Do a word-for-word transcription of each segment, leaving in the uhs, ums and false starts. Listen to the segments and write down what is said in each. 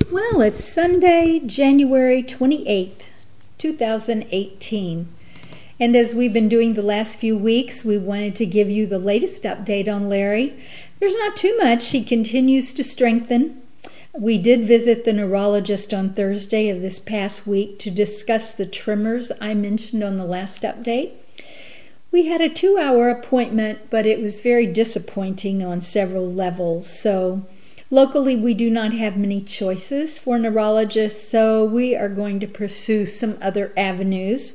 Well, it's Sunday, January twenty-eighth, two thousand eighteen. And as we've been doing the last few weeks, we wanted to give you the latest update on Larry. There's not too much. He continues to strengthen. We did visit the neurologist on Thursday of this past week to discuss the tremors I mentioned on the last update. We had a two-hour appointment, but it was very disappointing on several levels. So locally, we do not have many choices for neurologists, so we are going to pursue some other avenues.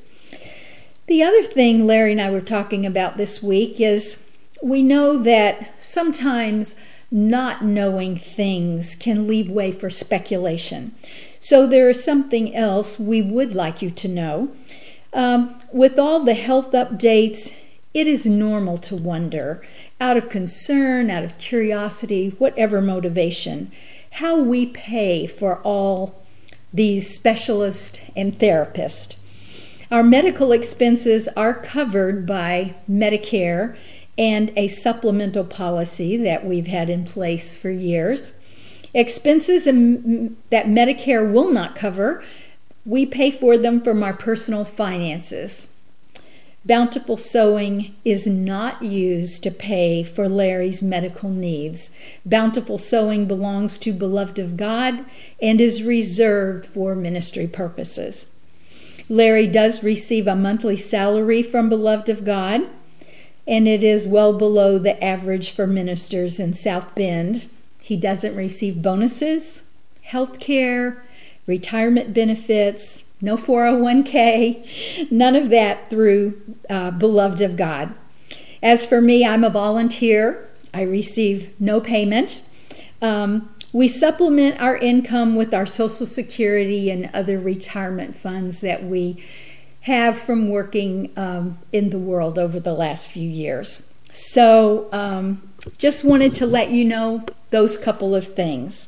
The other thing Larry and I were talking about this week is we know that sometimes not knowing things can leave way for speculation. So there is something else we would like you to know. Um, with all the health updates, it is normal to wonder, out of concern, out of curiosity, whatever motivation, how we pay for all these specialists and therapists. Our medical expenses are covered by Medicare and a supplemental policy that we've had in place for years. Expenses that Medicare will not cover, we pay for them from our personal finances. Bountiful Sewing is not used to pay for Larry's medical needs. Bountiful Sewing belongs to Beloved of God and is reserved for ministry purposes. Larry does receive a monthly salary from Beloved of God, and it is well below the average for ministers in South Bend. He doesn't receive bonuses, health care, retirement benefits, no four oh one k, none of that through uh, Beloved of God. As for me, I'm a volunteer. I receive no payment. Um, we supplement our income with our Social Security and other retirement funds that we have from working um, in the world over the last few years. So um, just wanted to let you know those couple of things.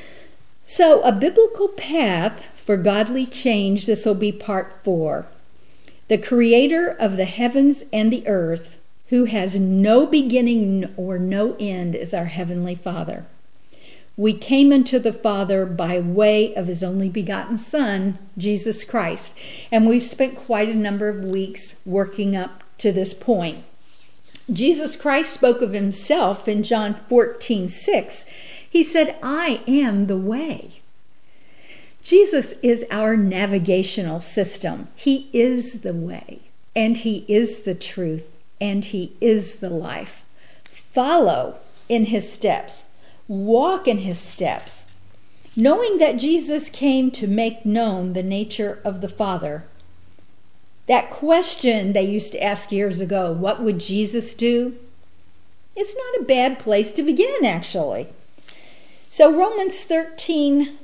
So a biblical path for godly change, this will be part four. The creator of the heavens and the earth, who has no beginning or no end, is our heavenly Father. We came unto the Father by way of his only begotten Son, Jesus Christ. And we've spent quite a number of weeks working up to this point. Jesus Christ spoke of himself in John fourteen six. He said, I am the way. Jesus is our navigational system. He is the way, and he is the truth, and he is the life. Follow in his steps. Walk in his steps, knowing that Jesus came to make known the nature of the Father. That question they used to ask years ago, what would Jesus do? It's not a bad place to begin, actually. So Romans thirteen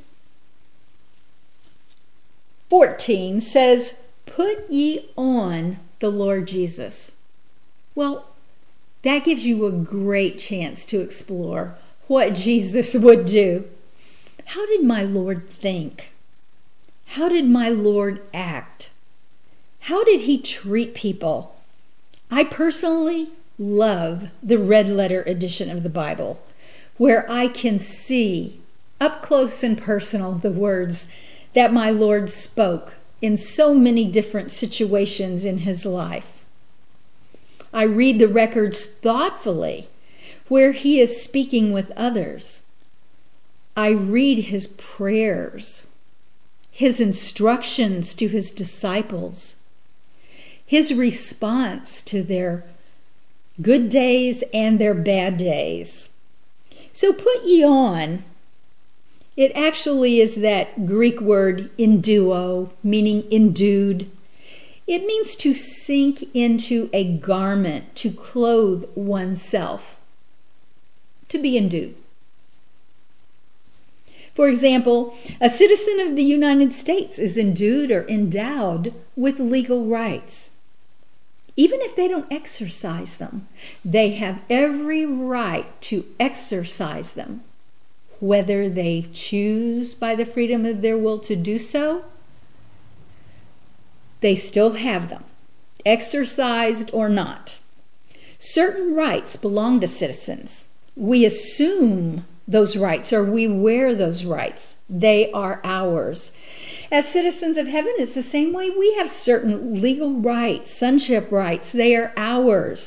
fourteen says, put ye on the Lord Jesus. Well, that gives you a great chance to explore what Jesus would do. How did my Lord think? How did my Lord act? How did he treat people? I personally love the red letter edition of the Bible, where I can see up close and personal the words that my Lord spoke in so many different situations in his life. I read the records thoughtfully, where he is speaking with others. I read his prayers, his instructions to his disciples, his response to their good days and their bad days. So put ye on. It actually is that Greek word enduo, meaning endued. It means to sink into a garment, to clothe oneself. To be endued. For example, a citizen of the United States is endued or endowed with legal rights. Even if they don't exercise them, they have every right to exercise them, whether they choose by the freedom of their will to do so. They still have them, exercised or not. Certain rights belong to citizens. We assume those rights, or we wear those rights. They are ours. As citizens of heaven, it's the same way. We have certain legal rights, sonship rights. They are ours.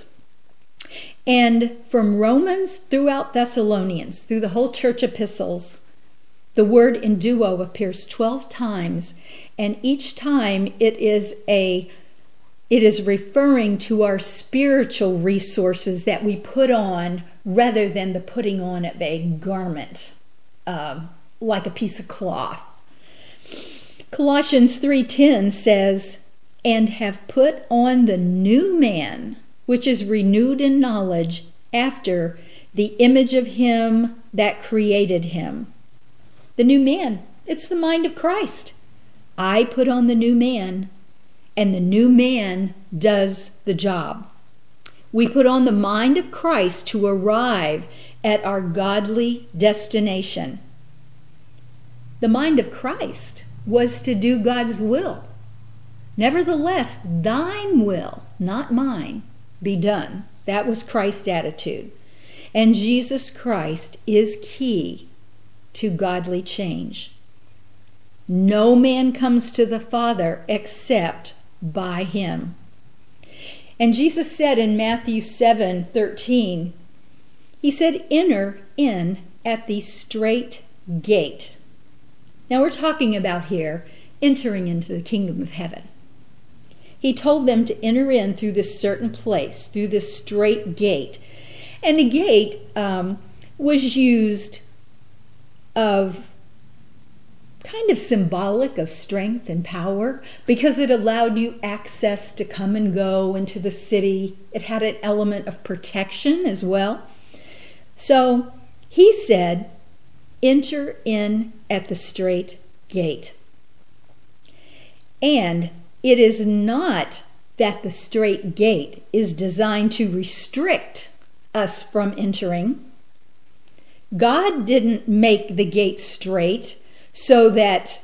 And from Romans throughout Thessalonians, through the whole church epistles, the word enduo appears twelve times, and each time it is a it is referring to our spiritual resources that we put on rather than the putting on of a garment, uh, like a piece of cloth. Colossians three ten says, "And have put on the new man, which is renewed in knowledge after the image of him that created him." The new man, it's the mind of Christ. I put on the new man, and the new man does the job. We put on the mind of Christ to arrive at our godly destination. The mind of Christ was to do God's will. Nevertheless, thine will, not mine, be done. That was Christ's attitude. And Jesus Christ is key to godly change. No man comes to the Father except by him. And Jesus said in Matthew seven thirteen, he said, "Enter in at the strait gate." Now we're talking about here entering into the kingdom of heaven. He told them to enter in through this certain place, through this strait gate. And the gate um, was used of kind of symbolic of strength and power because it allowed you access to come and go into the city. It had an element of protection as well. So he said, "Enter in at the strait gate." And it is not that the strait gate is designed to restrict us from entering. God didn't make the gate straight so that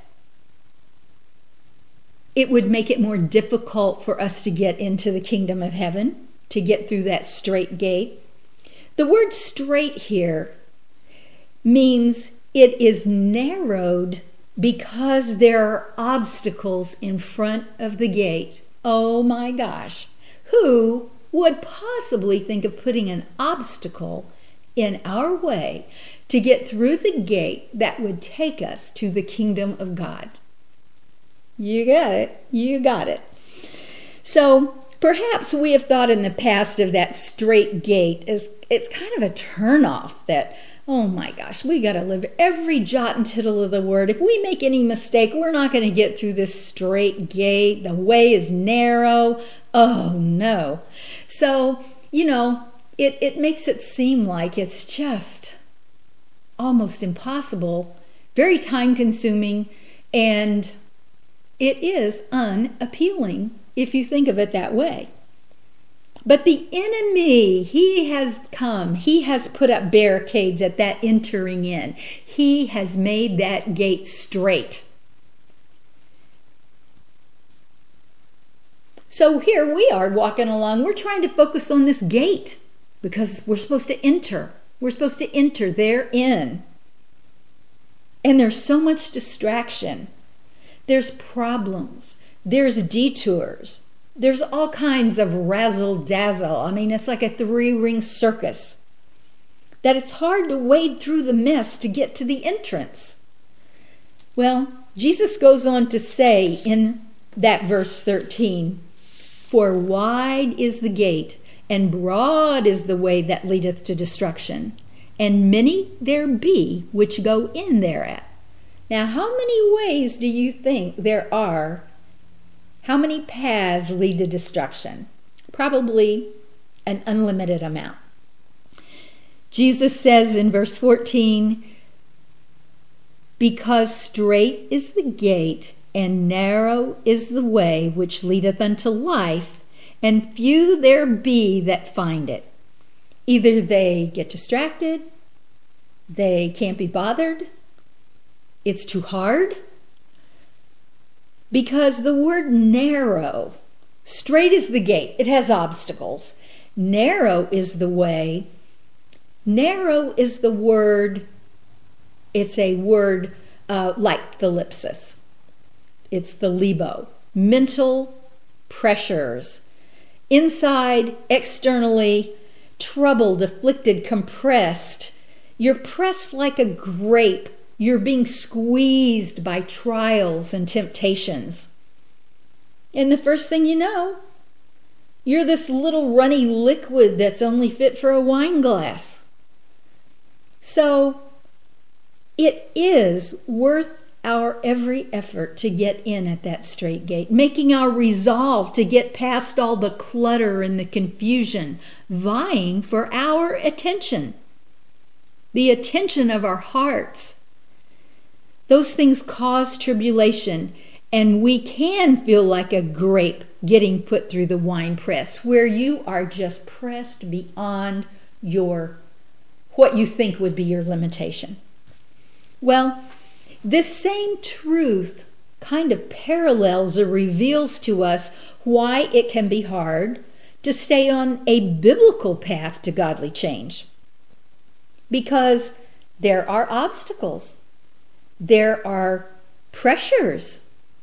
it would make it more difficult for us to get into the kingdom of heaven, to get through that strait gate. The word strait here means it is narrowed because there are obstacles in front of the gate. Oh my gosh, who would possibly think of putting an obstacle in our way to get through the gate that would take us to the kingdom of God? You got it. You got it. So perhaps we have thought in the past of that strait gate as it's kind of a turnoff that, oh my gosh, we got to live every jot and tittle of the word. If we make any mistake, we're not going to get through this strait gate. The way is narrow. Oh no. So, you know, it, it makes it seem like it's just almost impossible, very time consuming, and it is unappealing if you think of it that way. But the enemy, he has come. He has put up barricades at that entering in. He has made that gate straight. So here we are walking along. We're trying to focus on this gate because we're supposed to enter. We're supposed to enter therein. And there's so much distraction. There's problems. There's detours. There's all kinds of razzle-dazzle. I mean, it's like a three-ring circus. That it's hard to wade through the mess to get to the entrance. Well, Jesus goes on to say in that verse thirteen, "For wide is the gate, and broad is the way that leadeth to destruction, and many there be which go in thereat." Now, how many ways do you think there are? How many paths lead to destruction? Probably an unlimited amount. Jesus says in verse fourteen, "Because strait is the gate, and narrow is the way which leadeth unto life, and few there be that find it." Either they get distracted, they can't be bothered, it's too hard. Because the word narrow, straight is the gate, it has obstacles. Narrow is the way. Narrow is the word It's a word uh, like thalipsis. It's the libo. Mental pressures. Inside, externally, troubled, afflicted, compressed. You're pressed like a grape. You're being squeezed by trials and temptations. And the first thing you know, you're this little runny liquid that's only fit for a wine glass. So it is worth our every effort to get in at that straight gate, making our resolve to get past all the clutter and the confusion, vying for our attention, the attention of our hearts. Those things cause tribulation, and we can feel like a grape getting put through the wine press, where you are just pressed beyond your what you think would be your limitation. Well, this same truth kind of parallels or reveals to us why it can be hard to stay on a biblical path to godly change. Because there are obstacles. There are pressures.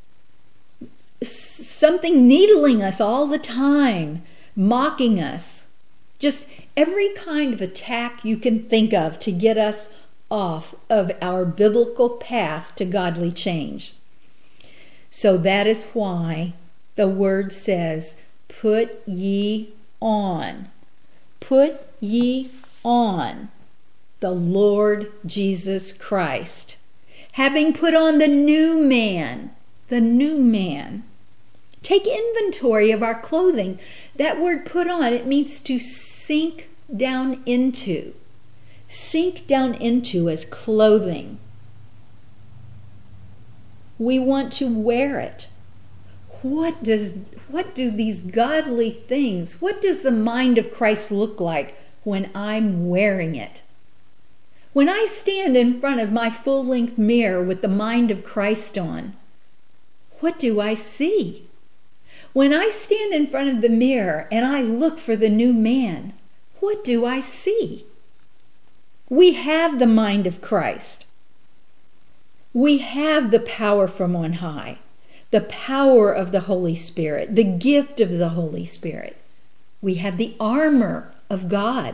Something needling us all the time, mocking us. Just every kind of attack you can think of to get us off of our biblical path to godly change. So that is why the word says, put ye on. Put ye on the Lord Jesus Christ. Having put on the new man, the new man. Take inventory of our clothing. That word put on, it means to sink down into. Sink down into as clothing. We want to wear it. What does what do these godly things, what does the mind of Christ look like when I'm wearing it? When I stand in front of my full-length mirror with the mind of Christ on, what do I see? When I stand in front of the mirror and I look for the new man, what do I see? We have the mind of Christ. We have the power from on high, the power of the Holy Spirit, the gift of the Holy Spirit. We have the armor of God.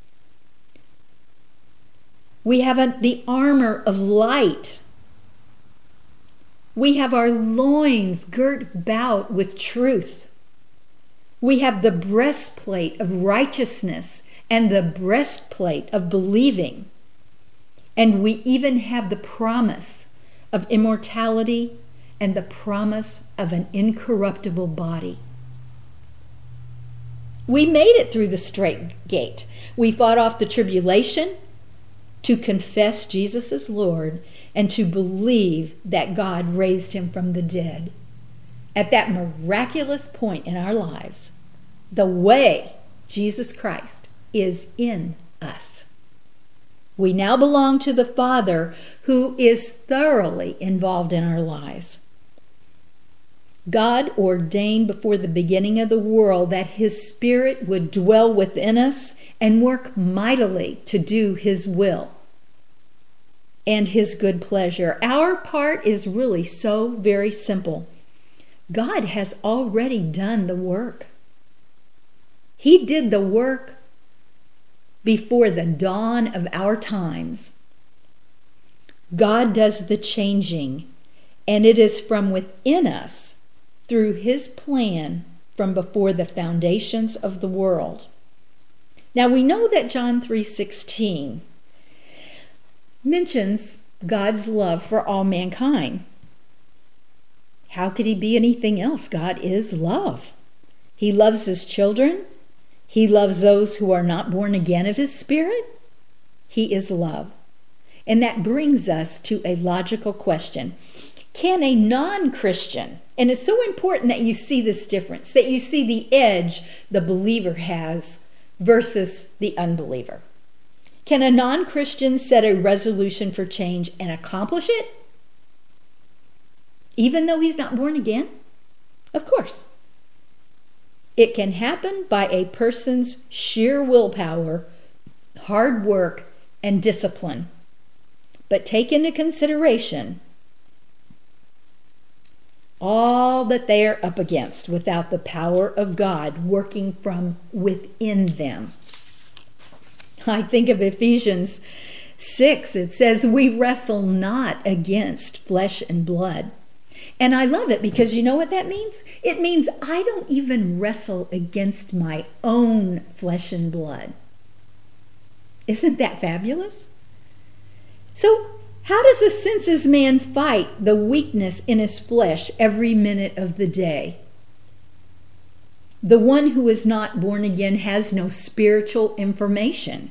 We have a, the armor of light. We have our loins girt about with truth. We have the breastplate of righteousness and the breastplate of believing. And we even have the promise of immortality and the promise of an incorruptible body. We made it through the straight gate. We fought off the tribulation to confess Jesus as Lord and to believe that God raised him from the dead. At that miraculous point in our lives, the way, Jesus Christ, is in us. We now belong to the Father who is thoroughly involved in our lives. God ordained before the beginning of the world that his Spirit would dwell within us and work mightily to do his will and his good pleasure. Our part is really so very simple. God has already done the work. He did the work before the dawn of our times. God does the changing, and it is from within us through his plan from before the foundations of the world. Now we know that John three sixteen mentions God's love for all mankind. How could he be anything else? God is love. He loves his children. He loves those who are not born again of his Spirit. He is love. And that brings us to a logical question. Can a non-Christian, and it's so important that you see this difference, that you see the edge the believer has versus the unbeliever. Can a non-Christian set a resolution for change and accomplish it? Even though he's not born again? Of course. It can happen by a person's sheer willpower, hard work, and discipline. but take into consideration all that they are up against without the power of God working from within them. I think of Ephesians six. It says, we wrestle not against flesh and blood. And I love it because you know what that means? It means I don't even wrestle against my own flesh and blood. Isn't that fabulous? So, how does a senses man fight the weakness in his flesh every minute of the day? The one who is not born again has no spiritual information.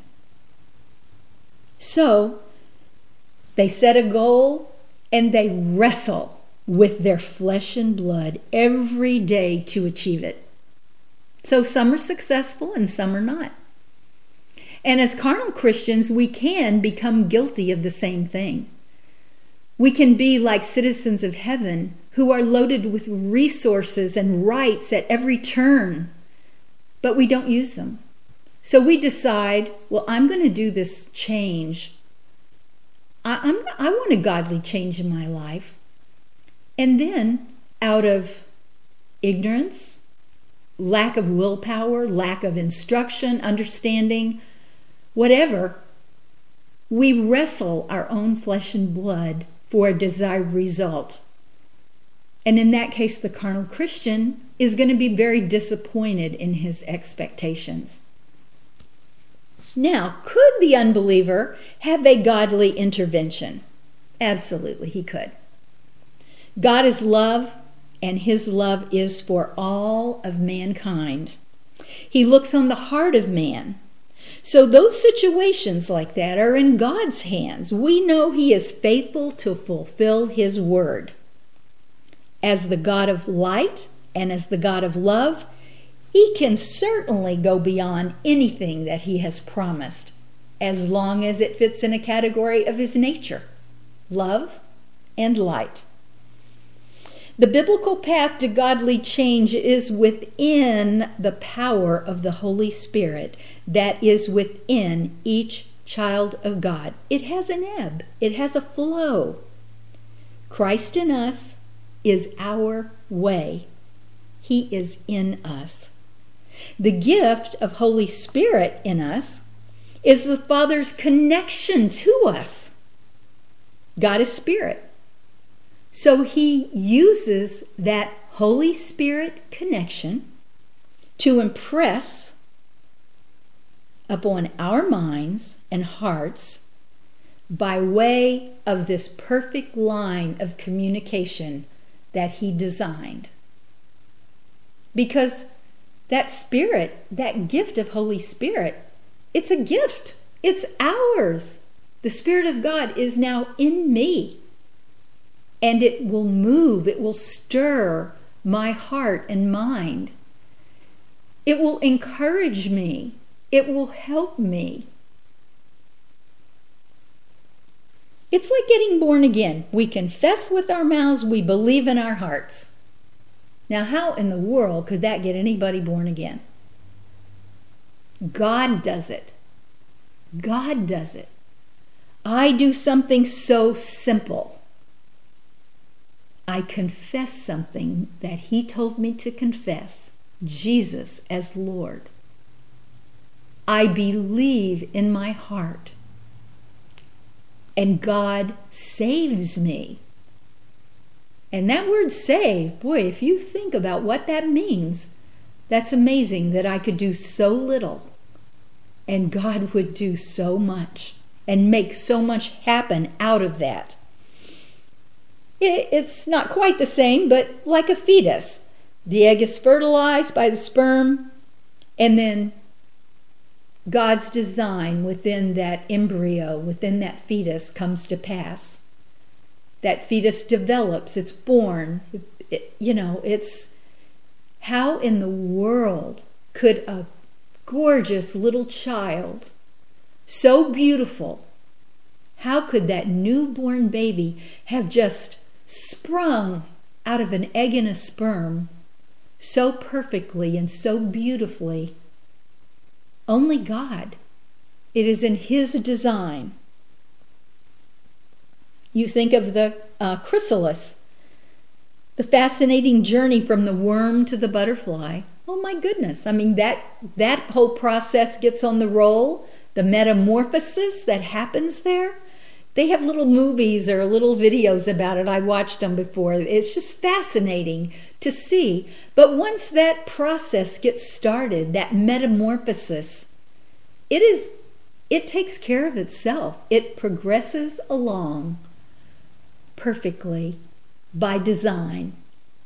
So, they set a goal and they wrestle with their flesh and blood every day to achieve it. So some are successful and some are not. And as carnal Christians, we can become guilty of the same thing. We can be like citizens of heaven who are loaded with resources and rights at every turn, but we don't use them. So we decide, well, I'm going to do this change. I, I'm, I want a godly change in my life. And then, out of ignorance, lack of willpower, lack of instruction, understanding, whatever, we wrestle our own flesh and blood for a desired result. And in that case, the carnal Christian is going to be very disappointed in his expectations. Now, could the unbeliever have a godly intervention? Absolutely, he could. God is love, and his love is for all of mankind. He looks on the heart of man. So those situations like that are in God's hands. We know he is faithful to fulfill his word. As the God of light and as the God of love, he can certainly go beyond anything that he has promised, as long as it fits in a category of his nature, love and light. The biblical path to godly change is within the power of the Holy Spirit that is within each child of God. It has an ebb. It has a flow. Christ in us is our way. He is in us. The gift of Holy Spirit in us is the Father's connection to us. God is Spirit. So he uses that Holy Spirit connection to impress upon our minds and hearts by way of this perfect line of communication that he designed. Because that Spirit, that gift of Holy Spirit, it's a gift. It's ours. The Spirit of God is now in me. And it will move, it will stir my heart and mind. It will encourage me. It will help me. It's like getting born again. We confess with our mouths, we believe in our hearts. Now, how in the world could that get anybody born again? God does it. God does it. I do something so simple. I confess something that he told me to confess, Jesus as Lord. I believe in my heart, and God saves me. And that word save, boy, if you think about what that means, that's amazing that I could do so little, and God would do so much and make so much happen out of that. It's not quite the same, but like a fetus. The egg is fertilized by the sperm, and then God's design within that embryo, within that fetus, comes to pass. That fetus develops, it's born. It, it, you know, it's how in the world could a gorgeous little child, so beautiful, how could that newborn baby have just sprung out of an egg and a sperm so perfectly and so beautifully? Only God. It is in his design. You think of the uh, chrysalis, the fascinating journey from the worm to the butterfly. Oh my goodness. I mean, that, that whole process gets on the roll, the metamorphosis that happens there. They have little movies or little videos about it. I watched them before. It's just fascinating to see. But once that process gets started, that metamorphosis, it is, it takes care of itself. It progresses along perfectly by design.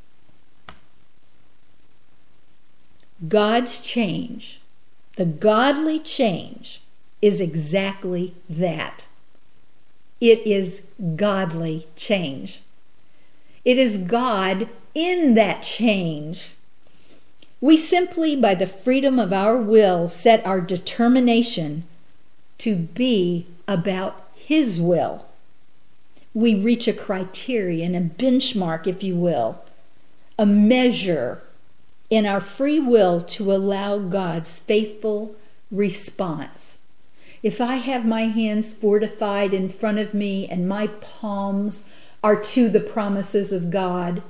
God's change, the godly change, is exactly that. It is godly change. It is God in that change. We simply, by the freedom of our will, set our determination to be about His will. We reach a criterion, a benchmark, if you will, a measure in our free will to allow God's faithful response. If I have my hands fortified in front of me and my palms are to the promises of God,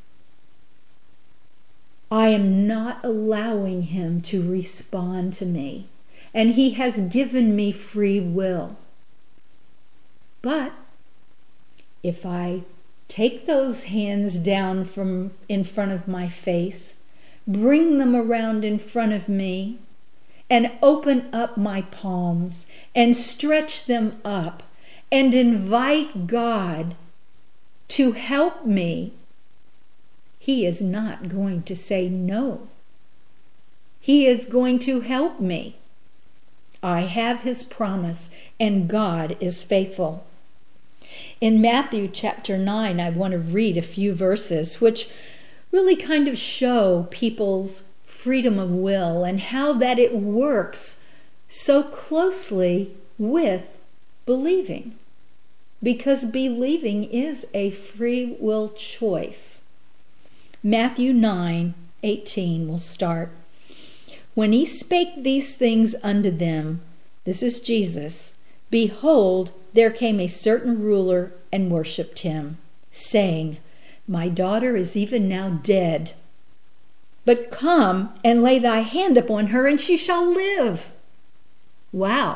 I am not allowing Him to respond to me. And He has given me free will. But if I take those hands down from in front of my face, bring them around in front of me, and open up my palms and stretch them up and invite God to help me, He is not going to say no. He is going to help me. I have His promise, and God is faithful. In Matthew chapter nine, I want to read a few verses which really kind of show people's freedom of will and how that it works so closely with believing. Because believing is a free will choice. Matthew nine eighteen will start. When He spake these things unto them, this is Jesus, behold, there came a certain ruler and worshipped Him, saying, My daughter is even now dead. But come and lay thy hand upon her, and she shall live. Wow.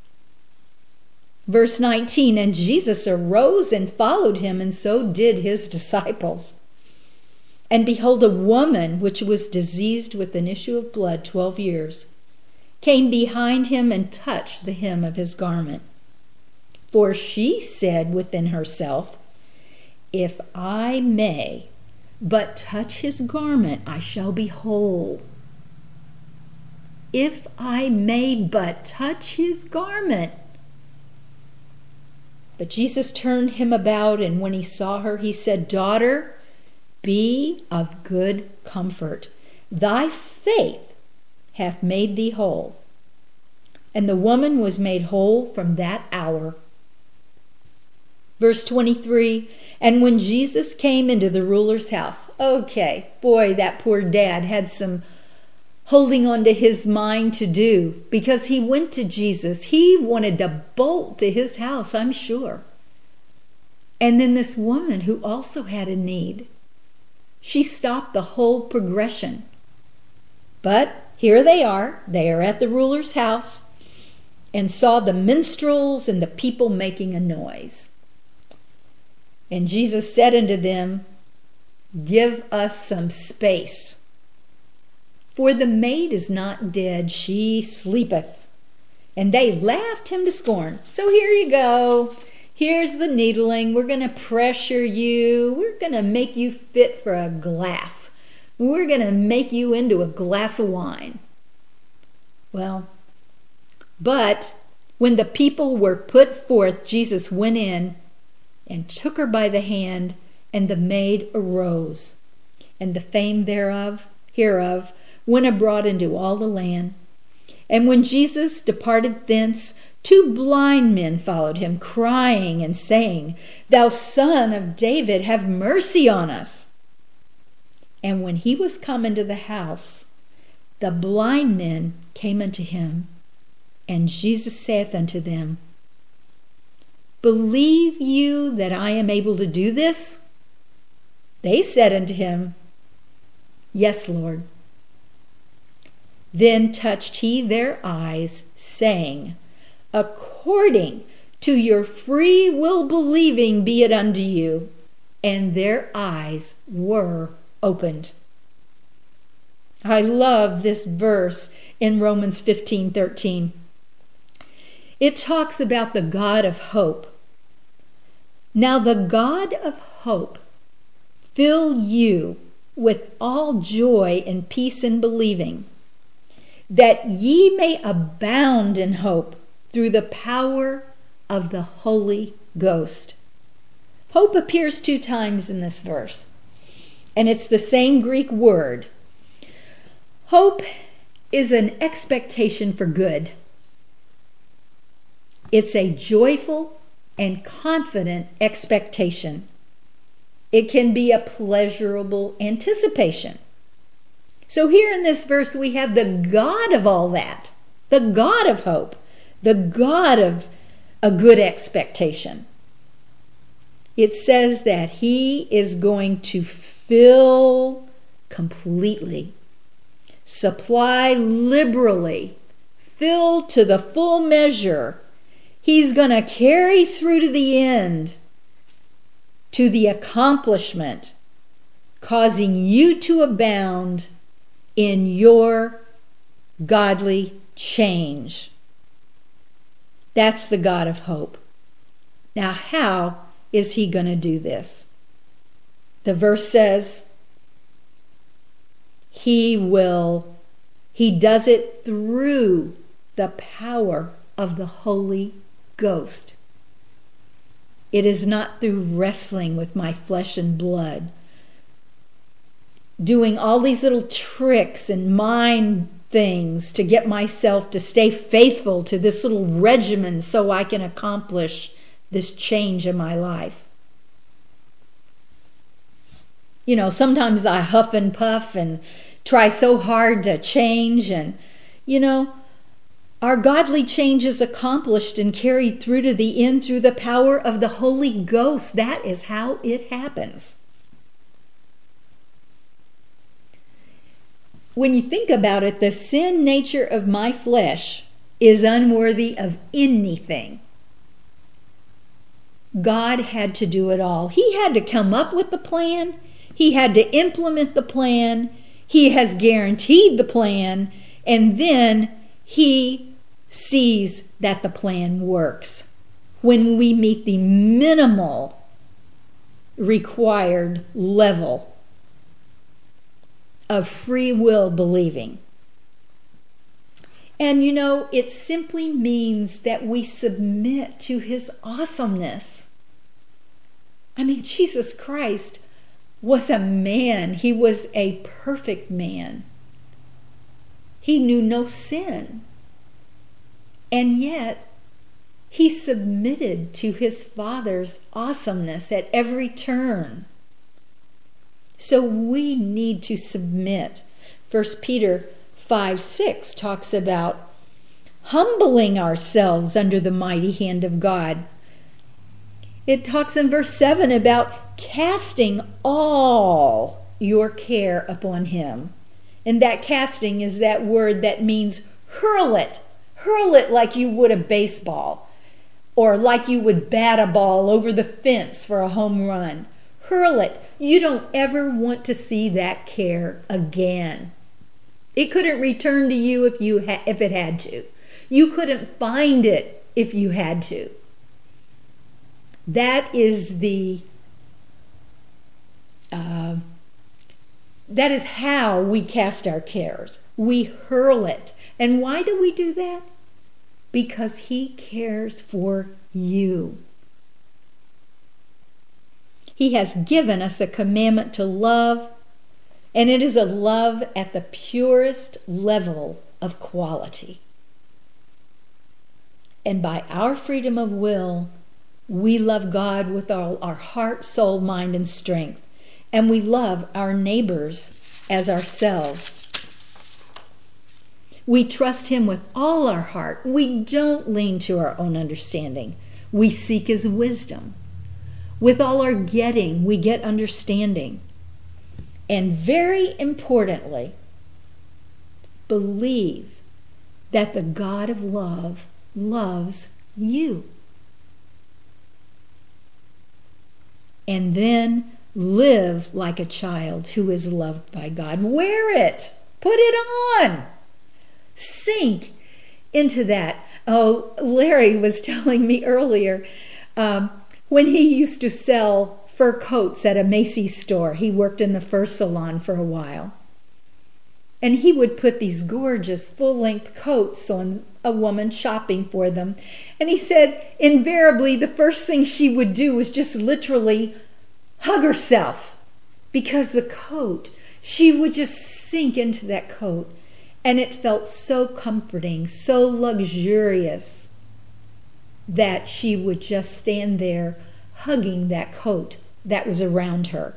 Verse nineteen, and Jesus arose and followed Him, and so did His disciples. And behold, a woman which was diseased with an issue of blood twelve years came behind Him and touched the hem of His garment. For she said within herself, If I may but touch His garment, I shall be whole. If I may but touch His garment. But Jesus turned him about, and when He saw her, He said, Daughter, be of good comfort. Thy faith hath made thee whole. And the woman was made whole from that hour. Verse twenty-three, and when Jesus came into the ruler's house, okay, boy, that poor dad had some holding on to his mind to do, because he went to Jesus. He wanted to bolt to his house, I'm sure. And then this woman who also had a need, she stopped the whole progression. But here they are, they are at the ruler's house, and saw the minstrels and the people making a noise. And Jesus said unto them, Give us some space. For the maid is not dead, she sleepeth. And they laughed him to scorn. So here you go. Here's the needling. We're going to pressure you. We're going to make you fit for a glass. We're going to make you into a glass of wine. Well, but when the people were put forth, Jesus went in and took her by the hand, and the maid arose. And the fame thereof, hereof, went abroad into all the land. And when Jesus departed thence, two blind men followed him, crying and saying, Thou Son of David, have mercy on us. And when he was come into the house, the blind men came unto him, and Jesus saith unto them, Believe you that I am able to do this? They said unto him, Yes, Lord. Then touched he their eyes, saying, According to your free will believing be it unto you. And their eyes were opened. I love this verse in Romans fifteen thirteen. It talks about the God of hope. Now the God of hope fill you with all joy and peace in believing, that ye may abound in hope through the power of the Holy Ghost. Hope appears two times in this verse, and it's the same Greek word. Hope is an expectation for good. It's a joyful and confident expectation. It can be a pleasurable anticipation. So here in this verse we have the God of all that, the God of hope, the God of a good expectation. It says that he is going to fill completely, supply liberally, fill to the full measure. He's going to carry through to the end, to the accomplishment, causing you to abound in your godly change. That's the God of hope. Now, how is he going to do this? The verse says, he will, he does it through the power of the Holy Ghost. It is not through wrestling with my flesh and blood, doing all these little tricks and mind things to get myself to stay faithful to this little regimen so I can accomplish this change in my life. You know, sometimes I huff and puff and try so hard to change, and, you know, our godly change is accomplished and carried through to the end through the power of the Holy Ghost. That is how it happens. When you think about it, the sin nature of my flesh is unworthy of anything. God had to do it all. He had to come up with the plan. He had to implement the plan. He has guaranteed the plan. And then he sees that the plan works when we meet the minimal required level of free will believing. And you know, it simply means that we submit to his awesomeness. I mean, Jesus Christ was a man. He was a perfect man. He knew no sin. And yet, he submitted to his Father's awesomeness at every turn. So we need to submit. First Peter five six talks about humbling ourselves under the mighty hand of God. It talks in verse seven about casting all your care upon him. And that casting is that word that means hurl it. Hurl it like you would a baseball, or like you would bat a ball over the fence for a home run. Hurl it. You don't ever want to see that care again. It couldn't return to you if you ha- if it had to. You couldn't find it if you had to. That is the uh, that is how we cast our cares. We hurl it. And why do we do that? Because he cares for you. He has given us a commandment to love, and it is a love at the purest level of quality. And by our freedom of will, we love God with all our heart, soul, mind, and strength. And we love our neighbors as ourselves. We trust him with all our heart. We don't lean to our own understanding. we seek His wisdom. With all our getting, we get understanding. And very importantly, believe that the God of love loves you. And then live like a child who is loved by God. Wear it. Put it on. Sink into that. Oh, Larry was telling me earlier, um, when he used to sell fur coats at a Macy's store, he worked in the fur salon for a while. And he would put these gorgeous full-length coats on a woman shopping for them. And he said, invariably, the first thing she would do was just literally hug herself. Because the coat, she would just sink into that coat. And it felt so comforting, so luxurious, that she would just stand there hugging that coat that was around her.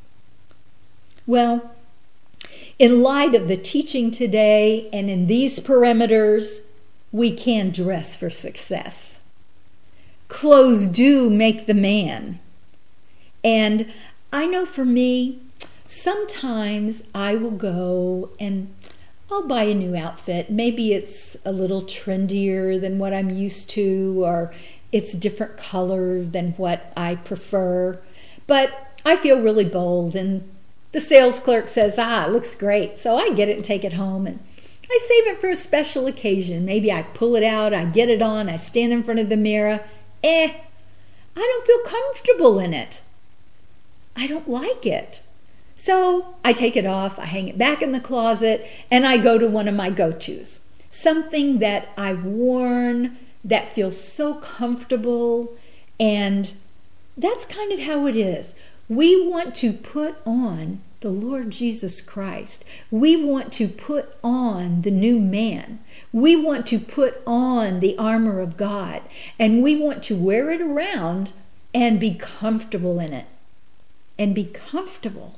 Well, in light of the teaching today and in these parameters, we can dress for success. Clothes do make the man. And I know for me, sometimes I will go and I'll buy a new outfit. Maybe it's a little trendier than what I'm used to, or it's a different color than what I prefer. But I feel really bold, and the sales clerk says, ah, it looks great. So I get it and take it home, and I save it for a special occasion. Maybe I pull it out, I get it on, I stand in front of the mirror. Eh, I don't feel comfortable in it. I don't like it. So I take it off, I hang it back in the closet, and I go to one of my go-tos. Something that I've worn that feels so comfortable, and that's kind of how it is. We want to put on the Lord Jesus Christ. We want to put on the new man. We want to put on the armor of God, and we want to wear it around and be comfortable in it. And be comfortable.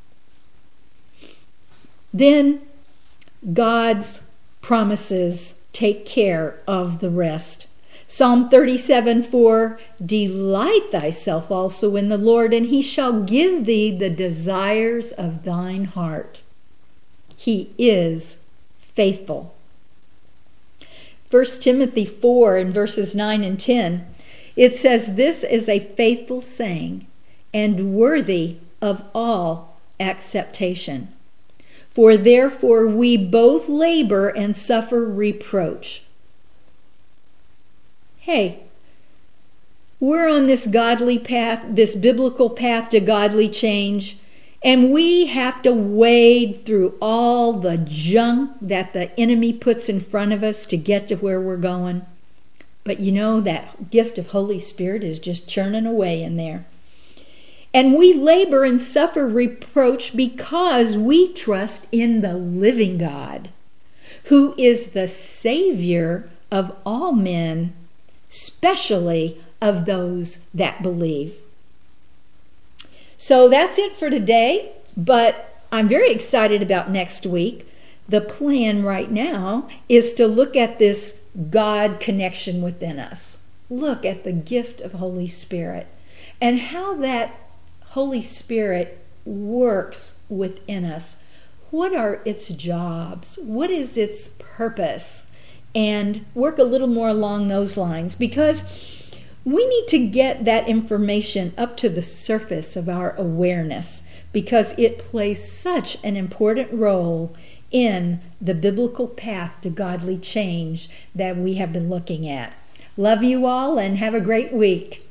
Then God's promises take care of the rest. Psalm thirty-seven four, delight thyself also in the Lord, and he shall give thee the desires of thine heart. He is faithful. First Timothy four and verses nine and ten, it says, this is a faithful saying and worthy of all acceptation. For therefore we both labor and suffer reproach. Hey, we're on this godly path, this biblical path to godly change, and we have to wade through all the junk that the enemy puts in front of us to get to where we're going. But you know, that gift of Holy Spirit is just churning away in there. And we labor and suffer reproach because we trust in the living God, who is the Savior of all men, especially of those that believe. So that's it for today, but I'm very excited about next week. The plan right now is to look at this God connection within us. Look at the gift of Holy Spirit and how that Holy Spirit works within us. What are its jobs? What is its purpose? And work a little more along those lines, because we need to get that information up to the surface of our awareness, because it plays such an important role in the biblical path to godly change that we have been looking at. Love you all and have a great week.